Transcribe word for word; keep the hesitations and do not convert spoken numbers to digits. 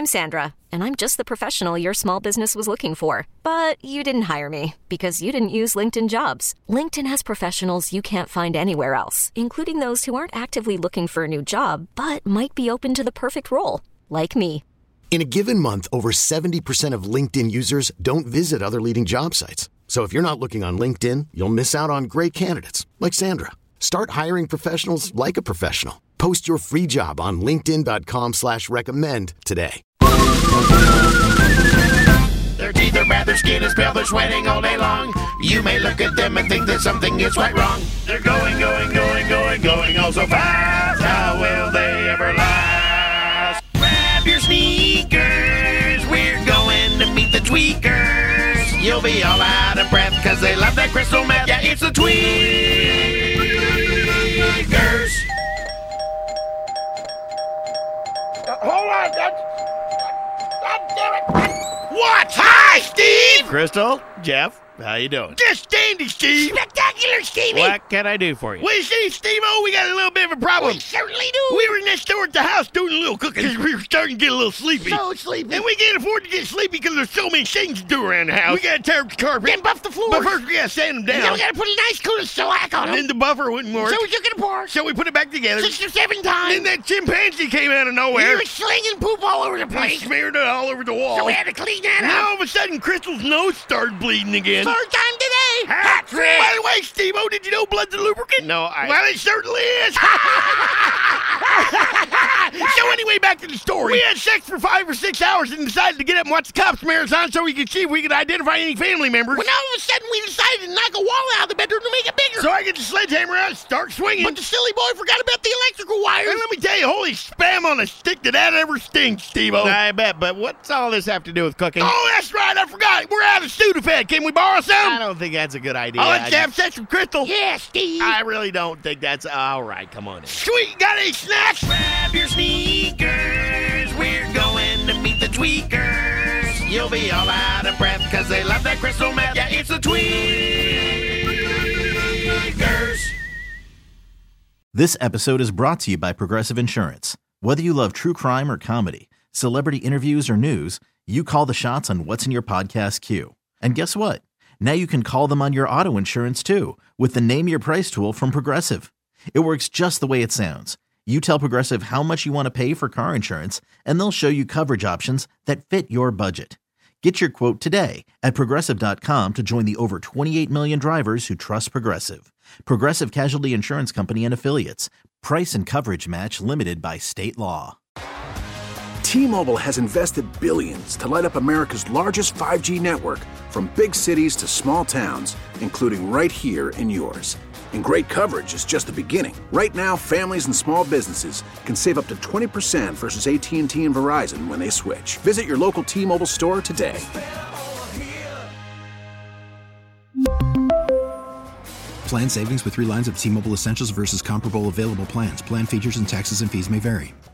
I'm Sandra, and I'm just the professional your small business was looking for. But you didn't hire me because you didn't use LinkedIn Jobs. LinkedIn has professionals you can't find anywhere else, including those who aren't actively looking for a new job, but might be open to the perfect role, like me. In a given month, over seventy percent of LinkedIn users don't visit other leading job sites. So if you're not looking on LinkedIn, you'll miss out on great candidates like Sandra. Start hiring professionals like a professional. Post your free job on linkedin.com slash recommend today. Their teeth are bad, their skin is pale, they're sweating all day long. You may look at them and think that something is quite wrong. They're going, going, going, going, going all so fast. How will they ever last? Grab your sneakers, we're going to meet the tweakers. You'll be all out of breath because they love that crystal meth. Yeah, it's the tweakers. Uh, hold on, God, God damn it. What? Hi, Steve! Crystal, Jeff, how you doing? Just dandy, Steve. Spectacular, Stevie. What can I do for you? Well, you see, Steve-O, we got a little bit of a problem. We certainly do. We were next door at the house doing a little cooking because we were starting to get a little sleepy. So sleepy. And we can't afford to get sleepy because there's so many things to do around the house. We got to tear up the carpet. Then buff the floors. But first we got to sand them down. And then we got to put a nice coat of shellac on And them. then the buffer wouldn't work. So we took it apart. So we put it back together. Six or seven times. Then that chimpanzee came out of nowhere. He was slinging poop all over the We place. smeared it all over the wall. So we had to clean that And up. then all of a sudden, Crystal's nose started bleeding again. Third time today. Hat trick! By the way, Steve-O, did you know blood's a lubricant? No, I... Well, it certainly is. So anyway, back to the story. We had sex for five or six hours and decided to get up and watch the cops marathon so we could see if we could identify any family members. When all of a sudden we decided to knock a wall out of the bedroom to make it bigger. So I get the sledgehammer out and start swinging. But the silly boy forgot about the electrical wires. And let me tell you, holy spam on a stick did that ever sting, Steve-O. I bet, but what's all this have to do with cooking? Oh, that's right, I forgot. We're out of Sudafed. Can we borrow some? I don't think that's a good idea. I'll let you I, have sex with Crystal. Yeah, Steve. I really don't think that's... All right, come on in. Sweet, got any snacks? Grab your sneakers, we're going to meet the tweakers. You'll be all out of breath because they love that crystal meth. Yeah, it's the tweakers. This episode is brought to you by Progressive Insurance. Whether you love true crime or comedy, celebrity interviews or news, you call the shots on what's in your podcast queue. And guess what? Now you can call them on your auto insurance too with the Name Your Price tool from Progressive. It works just the way it sounds. You tell Progressive how much you want to pay for car insurance, and they'll show you coverage options that fit your budget. Get your quote today at Progressive dot com to join the over twenty-eight million drivers who trust Progressive. Progressive Casualty Insurance Company and Affiliates. Price and coverage match limited by state law. T-Mobile has invested billions to light up America's largest five G network, from big cities to small towns, including right here in yours. And great coverage is just the beginning. Right now, families and small businesses can save up to twenty percent versus A T and T and Verizon when they switch. Visit your local T-Mobile store today. Plan savings with three lines of T-Mobile Essentials versus comparable available plans. Plan features and taxes and fees may vary.